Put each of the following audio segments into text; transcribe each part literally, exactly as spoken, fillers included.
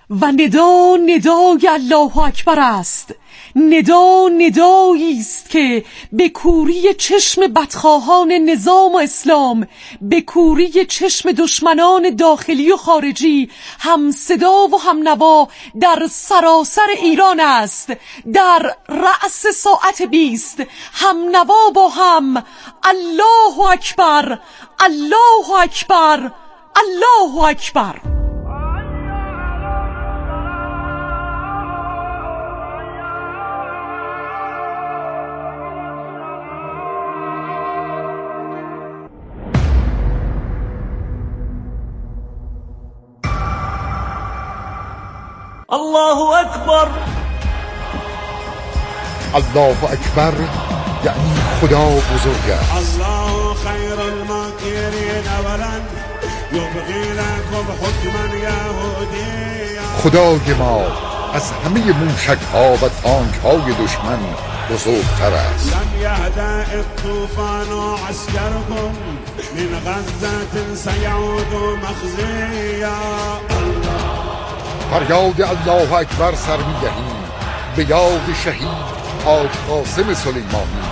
و ندا ندای الله اکبر است. ندا ندایی است که به کوری چشم بدخواهان نظام و اسلام، به کوری چشم دشمنان داخلی و خارجی هم صدا و هم نوا در سراسر ایران است. در رأس ساعت بیست هم نوا با هم الله اکبر، الله اکبر، الله اکبر. الله اکبر. الله اکبر یعنی خدا بزرگ است. الله خیر الماکرین ولن یبغی لکم حکما یهودیا. خدای ما از همه موشک ها و تانک های دشمن بزرگتر است. لم یهدأ الطوفان عسکرکم من غزة سیعود مخزیا. فریاد الله اکبر سر می‌دهیم به یاد شهید حاج قاسم سلیمانی.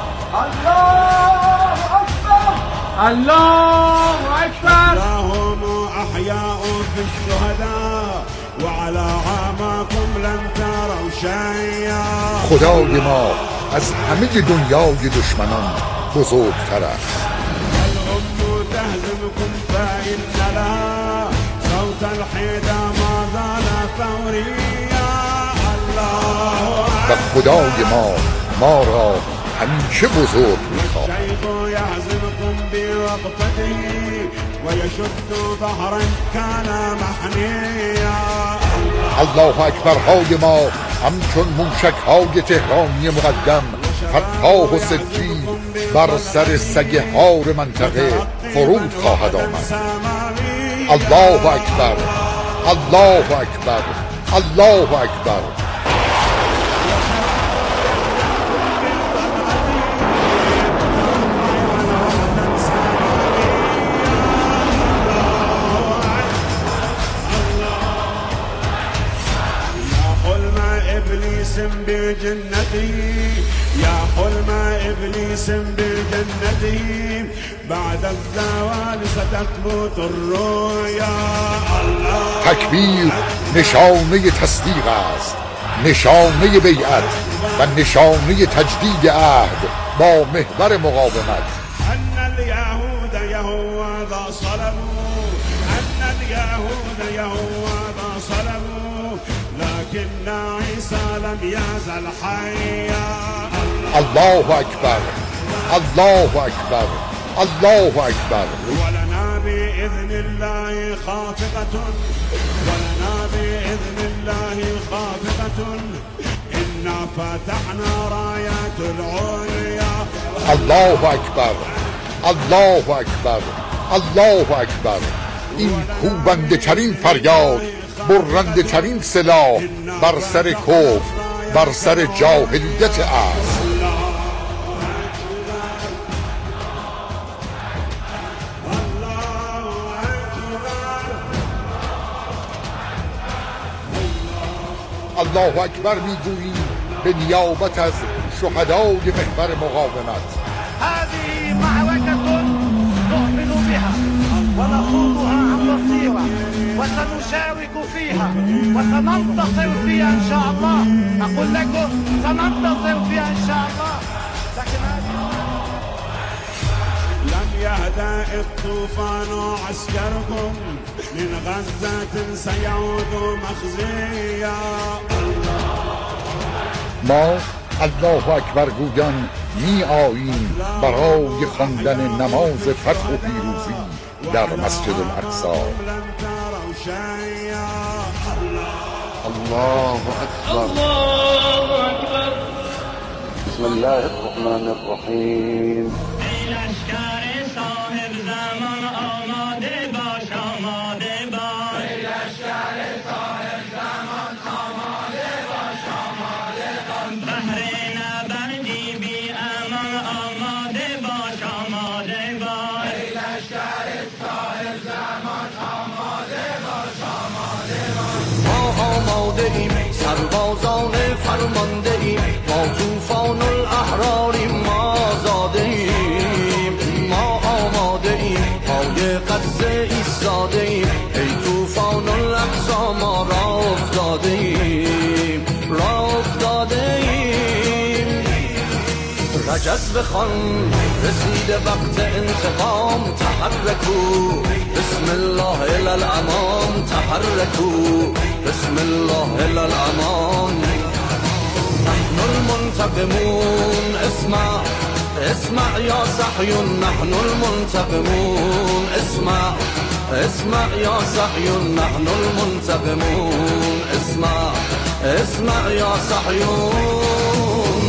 الله اکبر، الله اکبر. اللهم احیاء فی الشهداء وعلى عاماكم لن تروا شیئا. خدای ما از همه دنیای دشمنان بزرگتر است. الام تهزمكم فإن لها صوت الحیدر ما زال فوریا. الله و خدای ما ما را همیشه بزرگ می‌خواهد. الشیخ یحزمكم بوقفته ويشد ظهرا كان محنیا. الله اکبرهای ما همچون موشک های تهرانی مقدم فتاح و سجی بر سر سگ هار منطقه فرود خواهد آمد. الله اکبر، الله اکبر، الله اکبر. بجنته يا حلم إبليس بجنته بعد الزوال ستثبت الرؤيا. الله تکبیر نشانه تصدیق است، نشانه بیعت و نشانه تجدید عهد با محور مقاومت. أن اليهود يهوذا صلبوا، أن اليهود يهوذا صلبوا لكن عيسى لم يزل حيا. الله اکبر، الله اکبر، الله اکبر. ولنا بإذن الله خافقة، ولنا بإذن الله خافقة إنا فتحنا رايات العليا. الله اکبر، الله اکبر، الله اکبر. این کوبنده ترین فریاد، برنده ترین سلاح بر سر کفر، بر سر جاهلیت است. الله اکبر میگوییم به نیابت از شهدای محور مقاومت. هذه معركة نؤمن بها ونخوضها عن بصيرة وسنشارك فيها وسننتصر فيها إن شاء الله. أقول لكم سننتصر فيها إن شاء الله. لكن لم يهدأ الطوفان عسكركم من غزة سيعود مخزيا. ما الله اکبر گویان می آییم برای خواندن نماز فتح و پیروزی در مسجد الاقصی. الله اکبر، الله اکبر. بسم الله الرحمن الرحیم. لشکر صاحب زمان آماده باش، آماده باش. لشکر صاحب زمان آماده باش، آماده باش. بهر نبردی بی امان آماده باش، آماده باش. لشکر صاحب زمان آماده باش، آماده باش. سربازان فرمانده ایم، ما طوفان الاحراریم، ما زاده ایم، ما آماده ایم، پای غزه ایستاده ایم، ای طوفان الاقصی ما را افتاده ایم، را افتاده ایم. رجز بخوان رسیده وقت انتقام، تحرکو بسم الله الی الامام، تحرکو بسم الله الی الامام. نحن المنتقمون اسمع اسمع یا صحیون، نحن المنتقمون اسمع اسمع یا صحیون، نحن المنتقمون اسمع اسمع یا صحیون.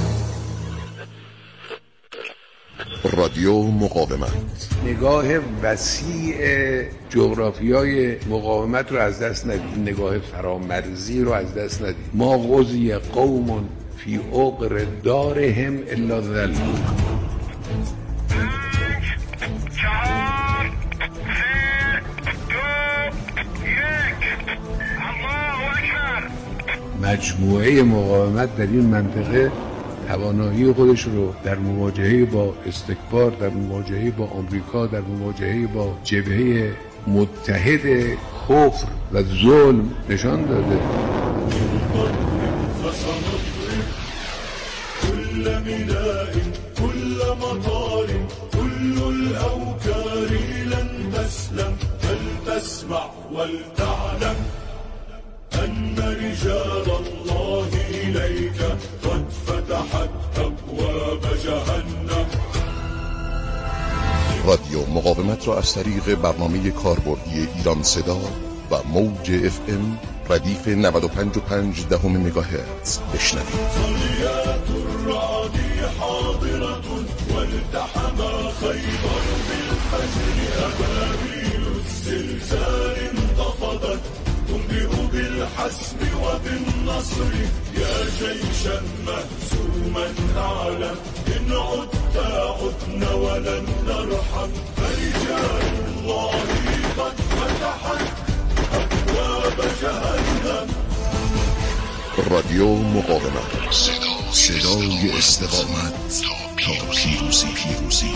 رادیو مقاومت، نگاه وسیع جغرافیای مقاومت رو از دست ندید، نگاه فرامرزی رو از دست ندید. ما غزی قوم فی عقر دارهم الا ذلون. مجموعه مقاومت در این منطقه توانایی خودش رو در مواجهه با استکبار، در مواجهه با آمریکا، در مواجهه با جبهه متحد کفر و ظلم نشان داده. كل ميناء كل مطار كل الأوكار لن تسلم، فلتسمع ولتعلم أن رجال الله إليك قد فتحت أبواب جهنم. رادیو مقاومت را از طریق برنامه کاربردی ایران صدا و موج اف ام ردیف نود و پنج و پنج دهم مگاهرتز بشنوید. صليات الرعد حاضرة والتحم خيبر بالفجر، أبابيل الزلزال انتفضت تنبئ بالحسب وبالنصر، يا جيشا مهزوما أعلم إن عدت عدنا ولن نرحم، فرجال الله قد فتحت أبواب جهنم. رادیو مقاومت، صدای استقامت تا پیروزی. پیروزی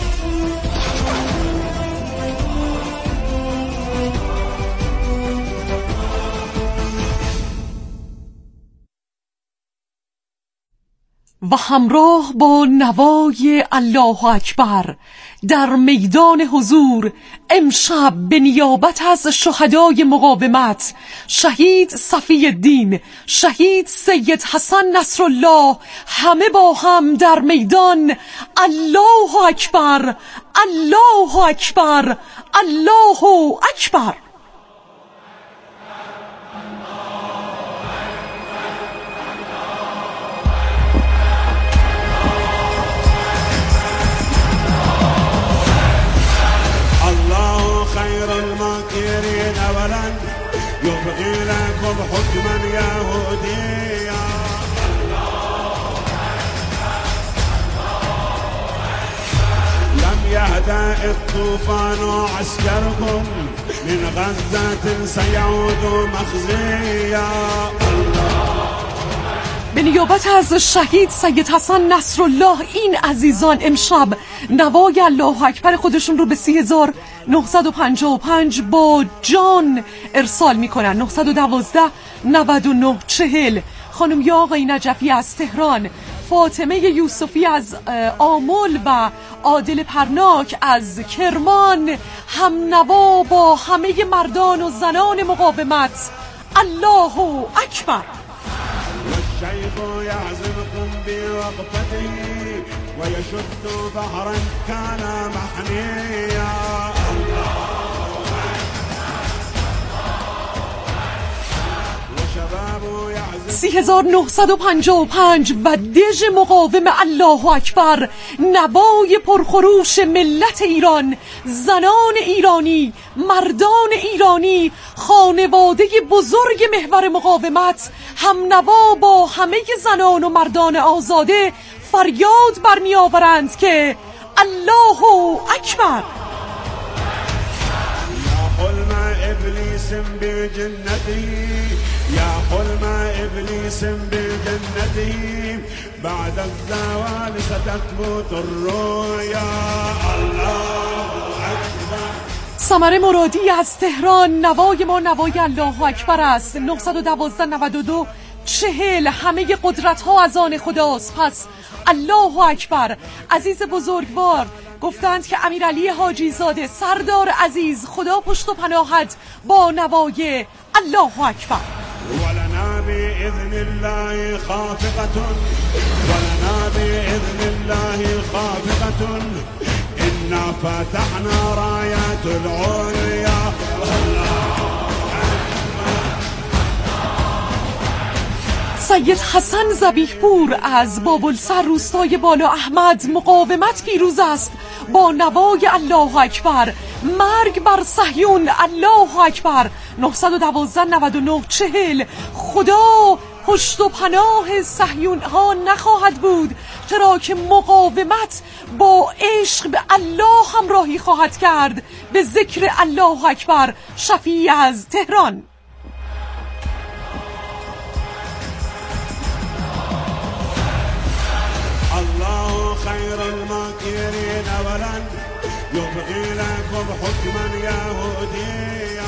و همراه با نوای الله اکبر در میدان حضور امشب به نیابت از شهدای مقاومت، شهید صفی الدین، شهید سید حسن نصرالله، همه با هم در میدان الله اکبر، الله اکبر، الله اکبر. الماكرين أولا يبغي لكم حكما يهوديا، لم يهدأ الطوفان عسكركم من غزة سيعود مخزيا. به نیابت از شهید سید حسن نصرالله این عزیزان امشب نوای الله اکبر خودشون رو به سی هزار نهصد و پنجاه و پنج با جان ارسال میکنن. نه یک دو نود و نه چهل. خانم یا آقای نجفی از تهران، فاطمه یوسفی از آمل و عادل پرناک از کرمان، هم نوا با همه مردان و زنان مقاومت. الله اکبر. والشيخ يعزمكم بوقفته ويشد بحرا كان محنيا. سی هزار نهصد و پنجاه و پنج و دژ مقاوم الله اکبر، نوای پرخروش ملت ایران، زنان ایرانی، مردان ایرانی، خانواده بزرگ محور مقاومت، هم نوا با همه زنان و مردان آزاده فریاد برمی آورند که الله اکبر. حلم ابلیس بجنته يا حلم إبليس بجنته بعد الزوال ستثبت الرؤيا الله أكبر. سمر مرادی از تهران. نوای ما نوای الله اکبر است. نه یک دو نه دو چهل. همه قدرت ها از آن خداست، پس الله اکبر. عزیز بزرگوار گفتند که امیرعلی حاجی زاده سردار عزیز خدا پشت و پناهت با نوای الله اکبر. ولنا بإذن الله خافقة ولنا بإذن الله خافقة إنا فتحنا رايات العليا. سید حسن ذبیح پور از بابلسر روستای بالا احمد. مقاومت پیروز است با نوای الله اکبر. مرگ بر صهیون الله اکبر. نه یک دو نه نه چهل. خدا پشت و پناه صهیون ها نخواهد بود، چرا که مقاومت با عشق به الله همراهی خواهد کرد. به ذکر الله اکبر. شفیع از تهران. الله خير الماكرين ولن يبغي لكم حكما يهوديا.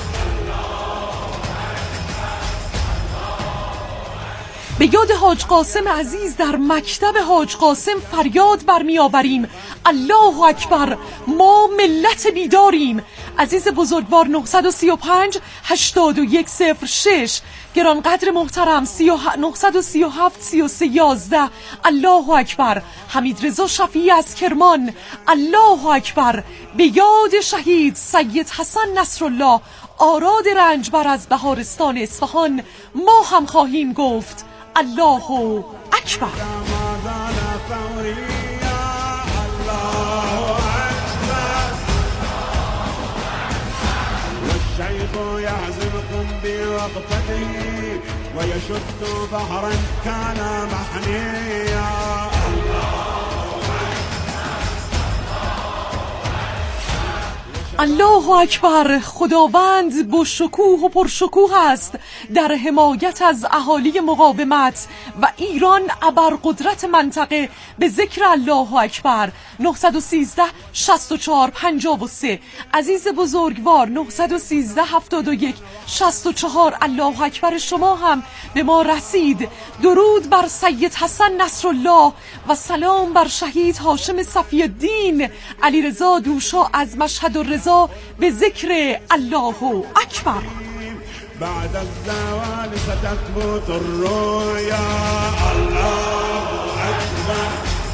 به یاد حاج قاسم عزیز در مکتب حاج قاسم فریاد برمی آوریم. الله اکبر. ما ملت بیداریم. عزیز بزرگوار نه سه پنج هشتاد و یک صفر شش. گرانقدر محترم نه سه هفت سی و سه یازده. الله اکبر. حمید رضا شفیعی از کرمان. الله اکبر. به یاد شهید سید حسن نصرالله آراد رنجبر از بهارستان اصفهان ما هم خواهیم گفت الله اکبر. والشيخ يعزمكم بوقفته ويشد بحرا كان محنيا. الله اکبر. خداوند با شکوه و پرشکوه است در حمایت از اهالی مقاومت و ایران ابرقدرت منطقه. به ذکر الله اکبر. نه یک سه شصت و چهار پنجاه و سه. عزیز بزرگوار نه یک سه هفتاد و یک شصت و چهار. الله اکبر شما هم به ما رسید. درود بر سید حسن نصرالله و سلام بر شهید هاشم صفی الدین علیرضا دوشا از مشهد الرضا. به ذکر الله اکبر. بعد الزوال ستثبت الرؤيا. الله أكبر.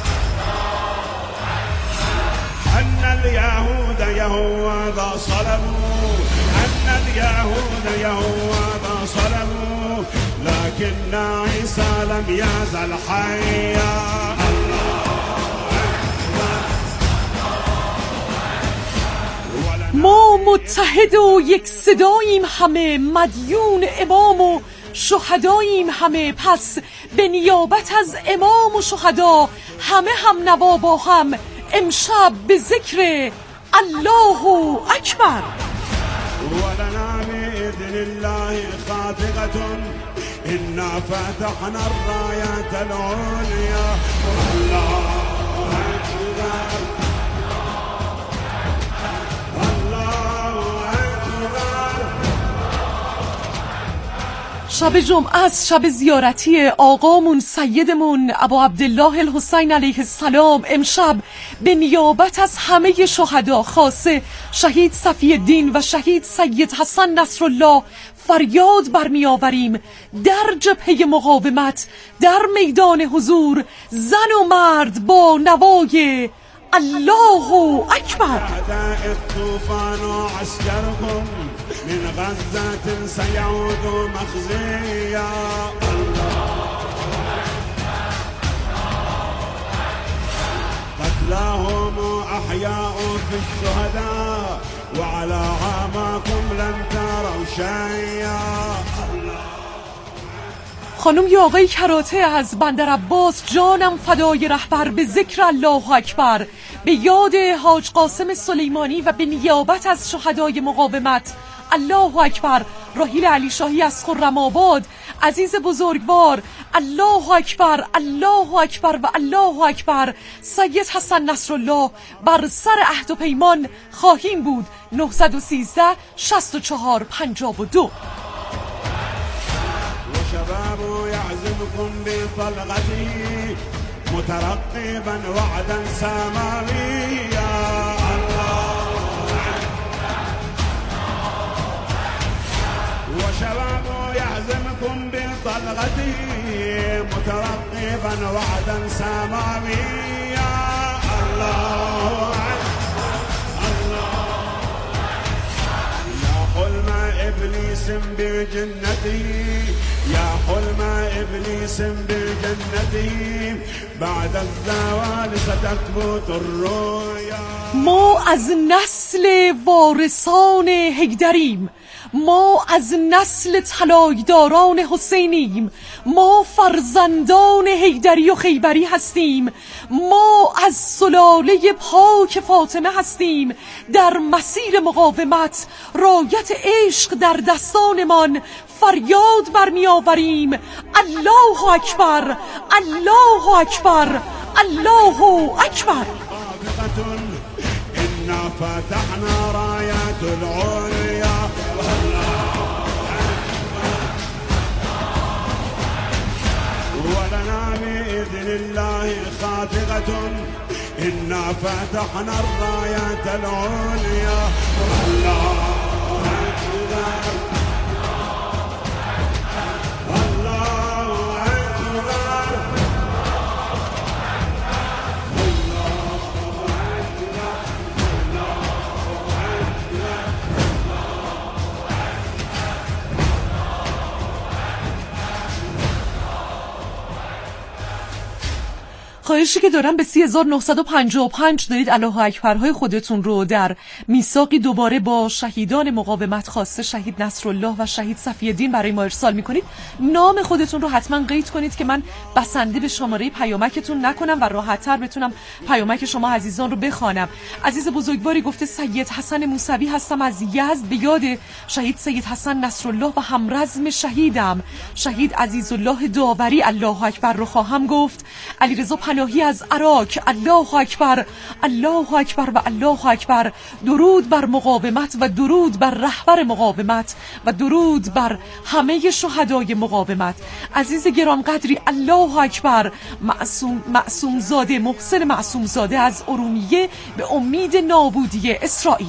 أن اليهود يهوذا صلبوا أن اليهود يهوذا صلبوا لكن عيسى لم يزل حيا. ما متحد و یک صداییم همه، مدیون امام و شهداییم همه، پس به نیابت از امام و شهدا همه هم نوا با هم امشب به ذکر الله اکبر. ولنا بإذن الله خافقة إنا فتحنا الرايات العليا. الله أكبر. شب جمعه است، شب زیارتی آقامون سیدمون ابو عبدالله الحسین علیه السلام. امشب به نیابت از همه شهدا، خاصه شهید صفی الدین و شهید سید حسن نصرالله فریاد برمی آوریم در جبهه مقاومت، در میدان حضور، زن و مرد با نوای الله اکبر. الطوفان عسكركم من غزة سيعود مخزيا. قتلاهم أحياء في الشهداء وعلى عاماكم لن تروا شيئا. خانم یا آقای کراته از بندر عباس، جانم فدای رهبر، به ذکر الله اکبر، به یاد حاج قاسم سلیمانی و به نیابت از شهدای مقاومت الله اکبر. راحیل علی شاهی از خرم‌آباد، عزیز بزرگوار، الله اکبر، الله اکبر و الله اکبر. سید حسن نصرالله، بر سر عهد و پیمان خواهیم بود. نه یک سه شصت و چهار پنجاه و دو. وشباب يعزمكم بطلقته مترقبا وعدا سماويا. وشباب يعزمكم بطلقته مترقبا وعدا سماويا. الله الله يا حلم إبليس بجنته، يا حلم إبليس بجنته، بعد الزوال ستثبت الرؤيا. ما از نسل وارثان حیدریم، ما از نسل طلایه‌داران حسینیم، ما فرزندان حیدری و خیبری هستیم، ما از سلاله پاک فاطمه هستیم. در مسیر مقاومت رایت عشق در دستانمان، فریاد برمی آوریم الله اکبر، الله اکبر، الله اکبر. إنا فتحنا رايات العليا. ولنا بإذن الله خافقة، إنا فتحنا الرايات العليا. الله أكبر، الله أكبر. خواهشی که دارم به سی هزار و نهصد و پنجاه و پنج دارید الله اکبرهای خودتون رو در میثاقی دوباره با شهیدان مقاومت خواسته شهید نصرالله و شهید صفی‌الدین برای ما ارسال میکنید. نام خودتون رو حتما قید کنید که من بسنده به شماره پیامکتون نکنم و راحت‌تر بتونم پیامک شما عزیزان رو بخوانم. عزیز بزرگواری گفته سید حسن موسوی هستم از یزد، به یاد شهید سید حسن نصرالله و همرزم شهیدم شهید عزیزالله داوری الله اکبر رو خواهم گفت. علیرضا پناهی از عراق الله اکبر، الله اکبر و الله اکبر. درود بر مقاومت و درود بر رهبر مقاومت و درود بر همه شهدای مقاومت. عزیز گرانقدری الله اکبر. معصوم معصوم زاده محسن معصوم زاده از ارومیه، به امید نابودی اسرائیل.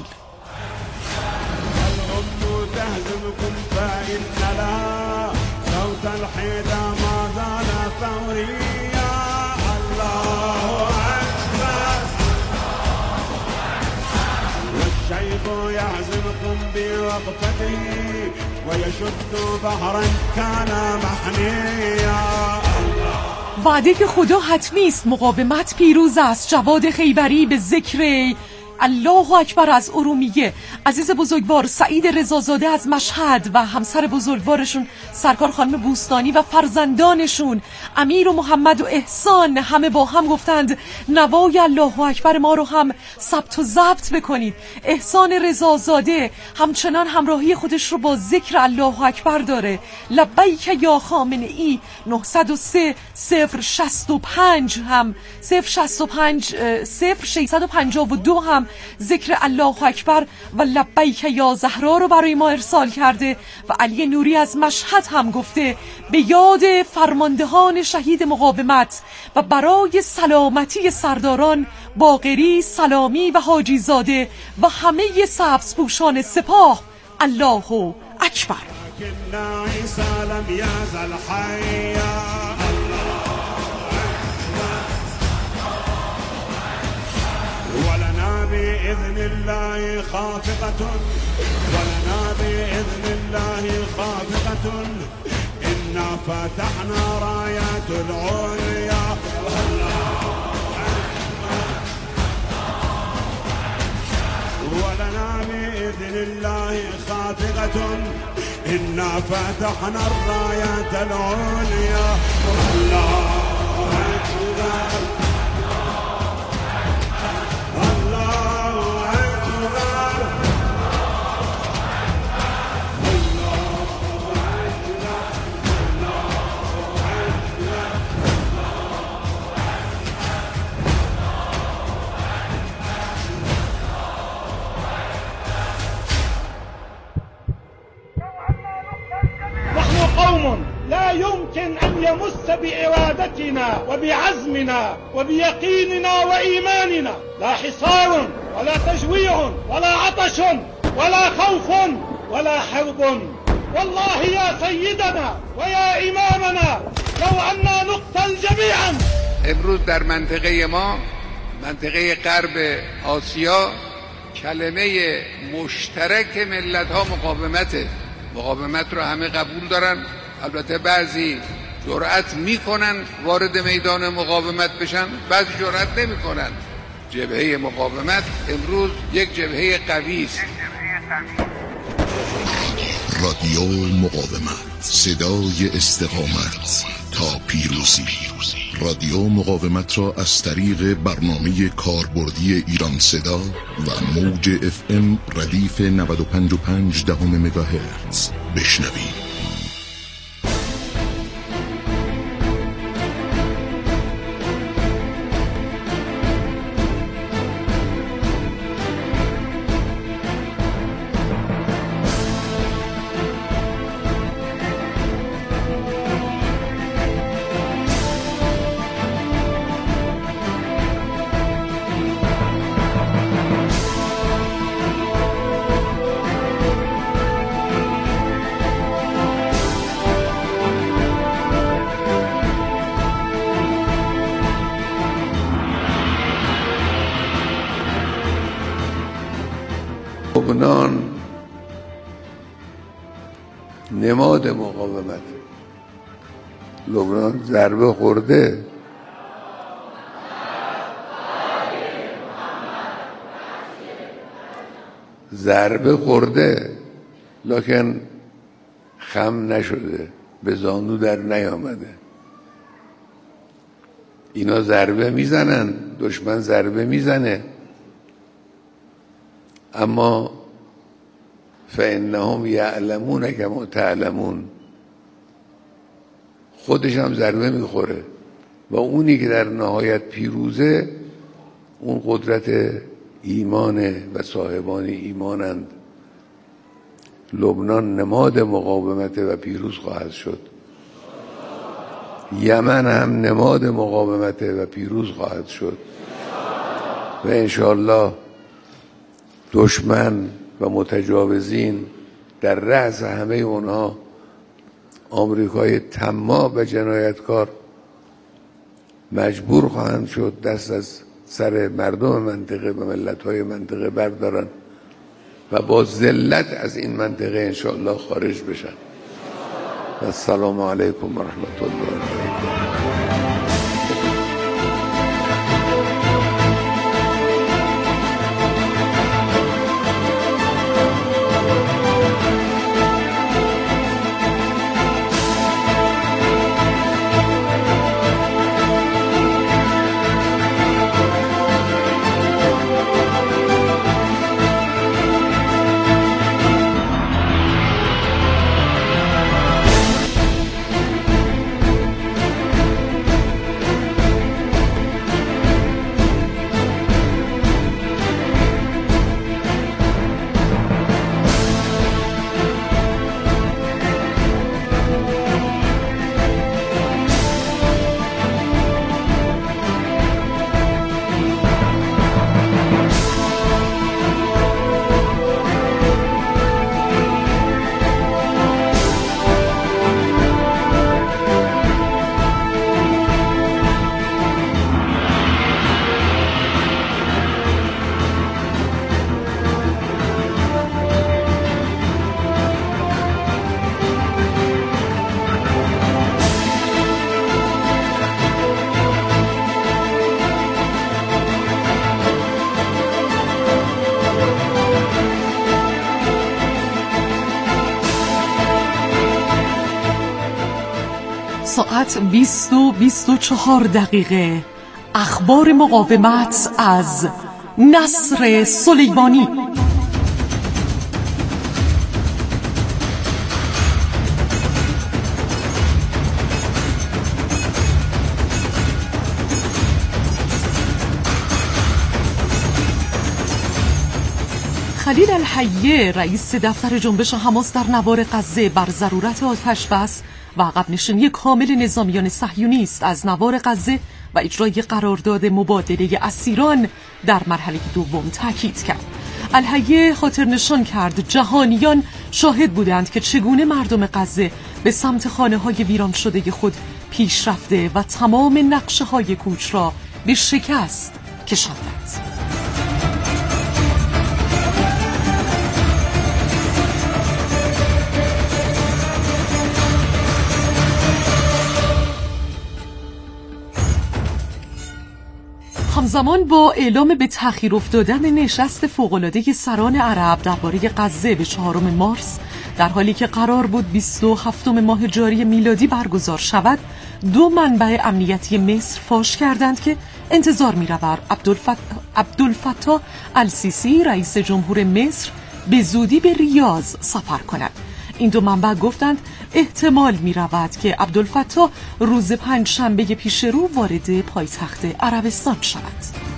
يعزمكم بوقفته ويشد بحرا كان محنيا. وعده که خدا حتمی است، مقاومت پیروز است. جواد خیبری به ذکر الله اکبر از ارومیه. عزیز بزرگوار سعید رضازاده از مشهد و همسر بزرگوارشون سرکار خانم بوستانی و فرزندانشون امیر و محمد و احسان همه با هم گفتند نوای الله اکبر ما رو هم ثبت و ضبط بکنید. احسان رضازاده همچنان همراهی خودش رو با ذکر الله اکبر داره. لبیک یا خامنه ای نه صفر سه صفر شصت و پنج هم صفر شصت و پنج صفر ششصد و پنجاه و دو هم ذکر الله اکبر و لبیک یا زهرا رو برای ما ارسال کرده. و علی نوری از مشهد هم گفته به یاد فرماندهان شهید مقاومت و برای سلامتی سرداران باقری، سلامی و حاجی زاده و همه سبزپوشان سپاه الله اکبر. بإذن الله خافقة، ولنا بإذن الله خافقة، إنا فتحنا رايات العليا. ولنا بإذن الله خافقة، إنا فتحنا الرايات العليا. الله أكبر. وبإرادتنا وبعزمنا وبيقيننا وإيماننا لا حصار ولا تجويع ولا عطش ولا خوف ولا حرب. والله يا سيدنا ويا إمامنا لو أننا نقتل جميعا. امروز در منطقه ما، منطقه غرب آسیا، کلمه مشترک ملت ها مقاومته. مقاومت رو همه قبول دارن، البته بعضی جرأت میکنن وارد میدان مقاومت بشن، بعضی جرأت نمیکنن. جبهه مقاومت امروز یک جبهه قوی است. رادیو مقاومت، صدای استقامت تا پیروزی. رادیو مقاومت را از طریق برنامه کاربردی ایران صدا و موج اف ام ردیف نود و پنج و پنج دهم مگاهرتز بشنوید. لبنان نماد مقاومت. لبنان ضربه خورده، ضربه خورده لکن خم نشده، به زانو در نیامده. اینا ضربه میزنن، دشمن ضربه میزنه، اما فانهم یعلمون کما تعلمون. خودش هم ضربه میخوره و اونی که در نهایت پیروزه اون قدرت ایمانه و صاحبان ایمانند. لبنان نماد مقاومت و پیروز خواهد شد. یمن هم نماد مقاومت و پیروز خواهد شد و انشاءالله دشمن و متجاوزین در رأس همه اونها آمریکای طماع و جنایتکار مجبور خواهند شد دست از سر مردم منطقه و ملت‌های منطقه بردارن و با ذلت از این منطقه انشاءالله خارج بشن. السلام علیکم و رحمت الله و برکاته. ساعت بیست و بیست و چهار دقیقه. اخبار مقاومت از نصر سلیمانی. خلیل الحیه رئیس دفتر جنبش حماس در نوار غزه بر ضرورت آتش بس و عقب نشینی کامل نظامیان صهیونیست از نوار غزه و اجرای قرارداد مبادله اسیران در مرحله دوم تاکید کرد. الهیه خاطر نشان کرد جهانیان شاهد بودند که چگونه مردم غزه به سمت خانه‌های ویران شده خود پیش رفته و تمام نقشه‌های کوچ را به شکست کشاندند. همزمان با اعلام به تأخیر افتادن نشست فوق‌العاده سران عرب درباره غزه به چهارم مارس، در حالی که قرار بود بیست و هفتم ماه جاری میلادی برگزار شود، دو منبع امنیتی مصر فاش کردند که انتظار می‌رود عبدالفتاح السیسی رئیس جمهور مصر به زودی به ریاض سفر کند. این دو منبع گفتند احتمال می رود که عبدالفتاح روز پنج شنبه پیش رو وارد پایتخت عربستان شود.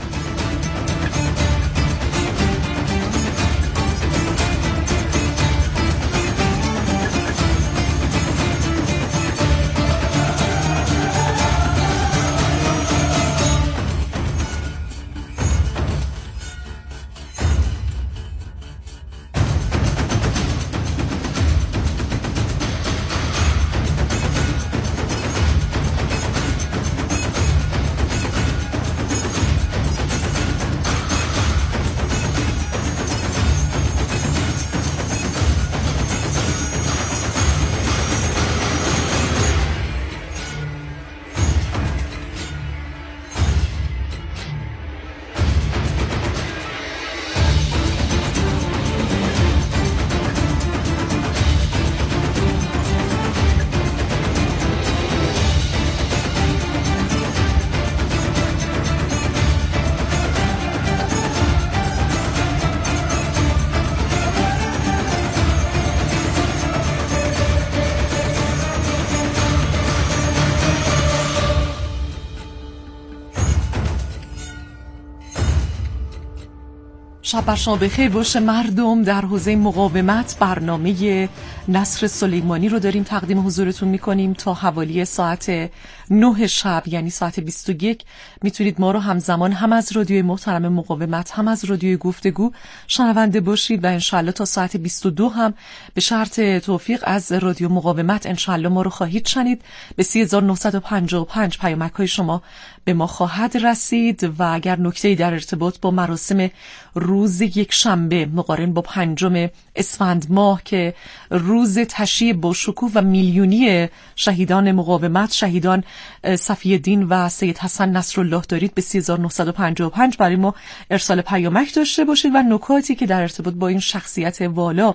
شب بر شما بخیر باشه مردم. در حوزه مقاومت برنامه نصر سلیمانی رو داریم تقدیم حضورتون میکنیم تا حوالی ساعت نه شب، یعنی ساعت بیست و یک. میتونید ما رو همزمان هم از رادیوی محترم مقاومت هم از رادیوی گفتگو شنونده باشید و انشالله تا ساعت بیست و دو هم به شرط توفیق از رادیو مقاومت انشالله ما رو خواهید شنید. به سی هزار و نهصد و پنجاه و پنج پیامک های شما به ما خواهد رسید و اگر نکته‌ای در ارتباط با مراسم روز یک شنبه مقارن با پنجم اسفند ماه که روز تشییع با شکوه و میلیونی شهیدان مقاومت، شهیدان صفی‌الدین و سید حسن نصرالله دارید، به سی هزار و نهصد و پنجاه و پنج برای ما ارسال پیامک داشته باشید و نکاتی که در ارتباط با این شخصیت والا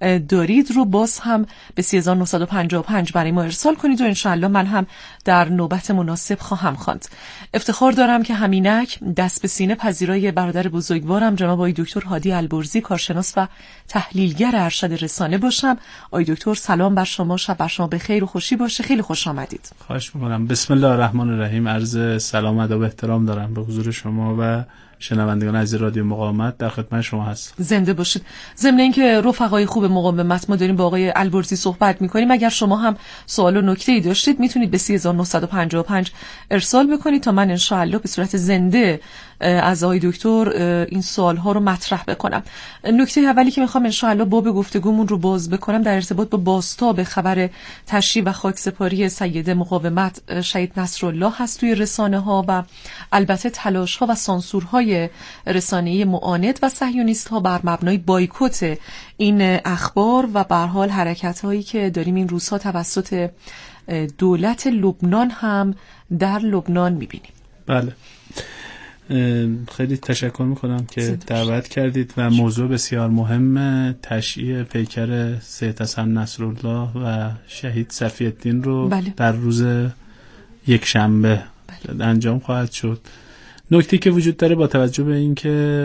دارید رو باز هم به سی هزار و نهصد و پنجاه و پنج برای ما ارسال کنید و انشالله من هم در نوبت مناسب خواهم خواند. افتخار دارم که همینک دست به سینه پذیرای برادر بزرگوارم جناب آقای دکتر هادی البرزی، کارشناس و تحلیلگر ارشد رسانه باشم. آقای دکتر سلام بر شما، شب بر شما بخیر و خوشی باشه. خیلی خوش آمدید. خواهش می‌کنم. بسم الله الرحمن الرحیم. عرض سلام و ادب و احترام دارم به حضور شما و شنوندگان عزیز رادیو مقاومت. در خدمت شما هستم. زنده باشید. ضمن اینکه رفقای خوب مقاومت ما داریم با آقای البرزی صحبت می‌کنیم، اگر شما هم سوال و نکته‌ای داشتید میتونید به سی هزار و نهصد و پنجاه و پنج ارسال بکنید تا من ان شاءالله به صورت زنده از آقای دکتر این سوال‌ها رو مطرح بکنم. نکته اولی که می‌خوام ان شاءالله باب گفتگومون رو باز بکنم در ارتباط با بازتاب خبر تشییع و خاکسپاری سید مقاومت شهید نصرالله هست توی رسانه‌ها و البته تلاش‌ها و سانسورهای رسانه‌ای معاند و صهیونیست‌ها بر مبنای بایکوت این اخبار و به هر حال حرکت‌هایی که داریم این روزها توسط دولت لبنان هم در لبنان می‌بینیم. بله. خیلی تشکر میکنم که دعوت کردید و موضوع بسیار مهم تشییع پیکر سید حسن نصرالله و شهید صفی‌الدین رو بله. در روز یک شنبه بله. انجام خواهد شد. نکته که وجود داره با توجه به اینکه